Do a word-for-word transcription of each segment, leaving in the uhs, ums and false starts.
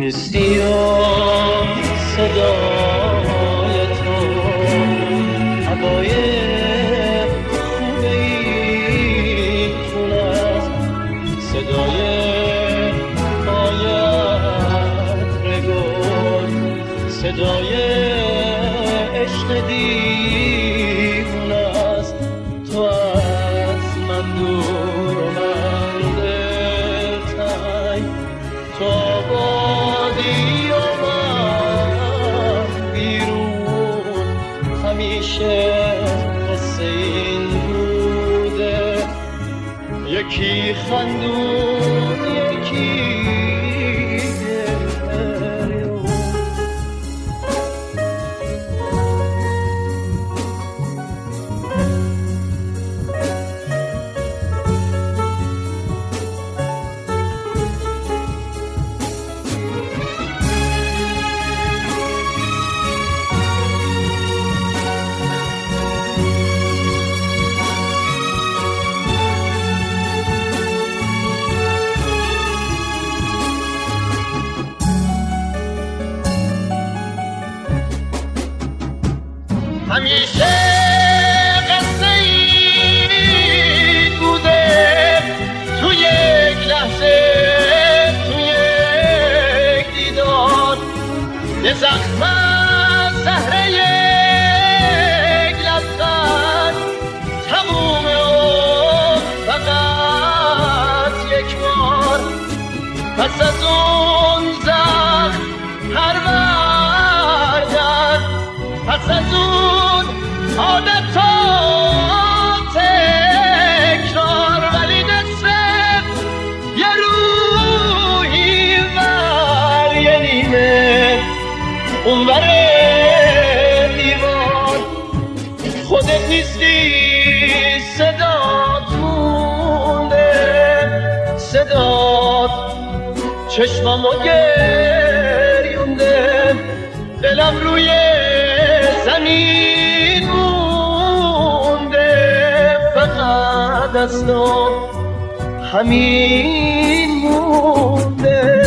نیستی و صدای تو هوای خوب این خونه است، صدای پایت رگون، صدای عشق دیوونه است. تو از من دور و من دلتنگ، تو آبادی و من بیرون، همیشه قصه این بوده، یکی خندون یکی گریون. همیشه قصه این بوده، تو یک لحظه، تو یک دیدار، یه زخم از زهره یک لبخند تمومه و فقط یک بار. پس از اون زخم هر بردن، پس از اون عادت ها تکرار، ولی نصف یه روحی ور یه نیمه اون ور دیوار. خودت نیستی، صدات مونده، صدات چشمامو گریونده، دلم روی زمین مونده، فقط از تو همین مونده.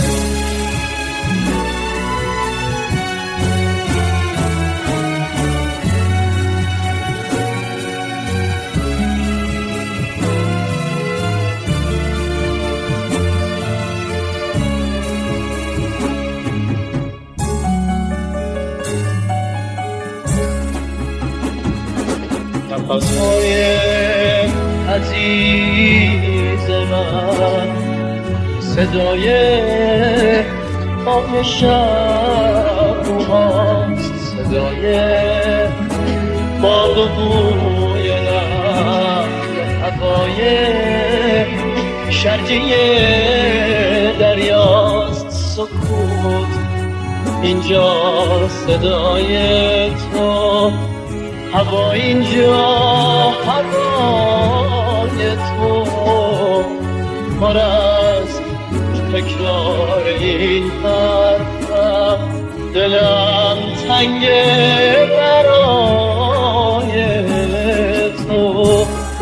نفس‌های عزیز من، صدای آب شب هاست، صدای باد و بوی نهر هوای شرجی دریاست. سکوت اینجا صدای تو، هوا اینجا هوای تو، پر از تکرار این حرفم، دلم تنگه برای تو.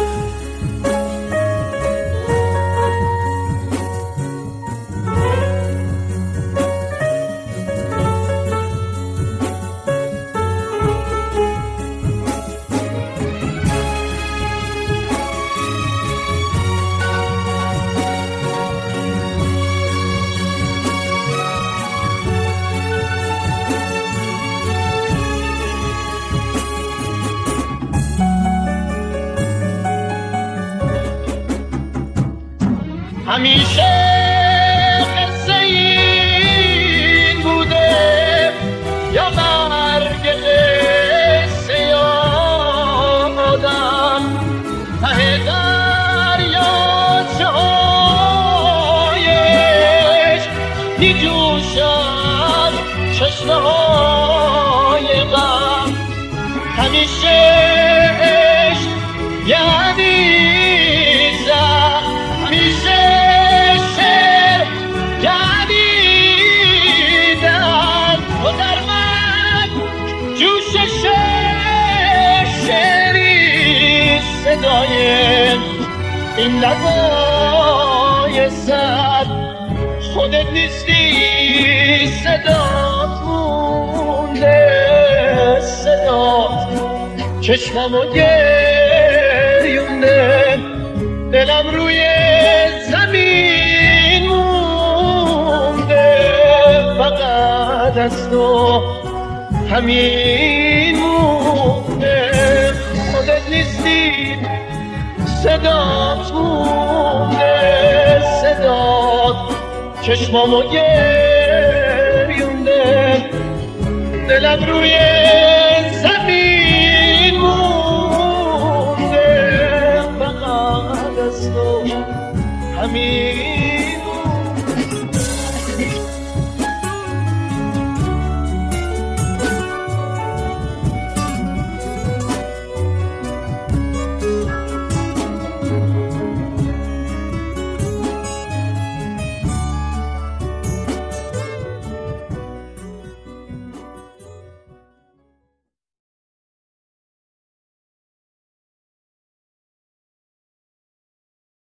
همیشه قصه این بوده، یا مرگ قصه یا آدم، ته دریاچه های عشق می جوشن چشمه های غم. همیشه عشق یعنی زخم، همیشه صدای این لبای سر خودت نیستی صدات مونده صدات چشمامو گریونده دلم روی زمین مونده فقط از تو همین مونده خودت نیستی صدات مونده صدات چشمامو گریونده دلم روی زمین مونده فقط از تو همین